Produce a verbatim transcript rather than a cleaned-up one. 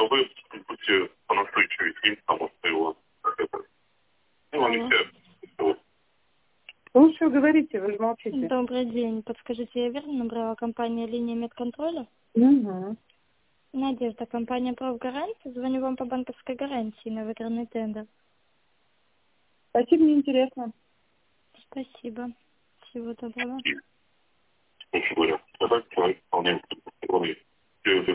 но вы будьте понастойчивее с ним, потому что его это... Ну, они Алло. все... Вот. Слушаю, говорите, вы же молчите. Добрый день. Подскажите, я верно набрала компания «Линия медконтроля»? Угу. Надежда, компания «Профгарант». Звоню вам по банковской гарантии на выигранный тендер. Спасибо, мне интересно. Спасибо. Всего доброго. И, ну, говоря, а так человек вполне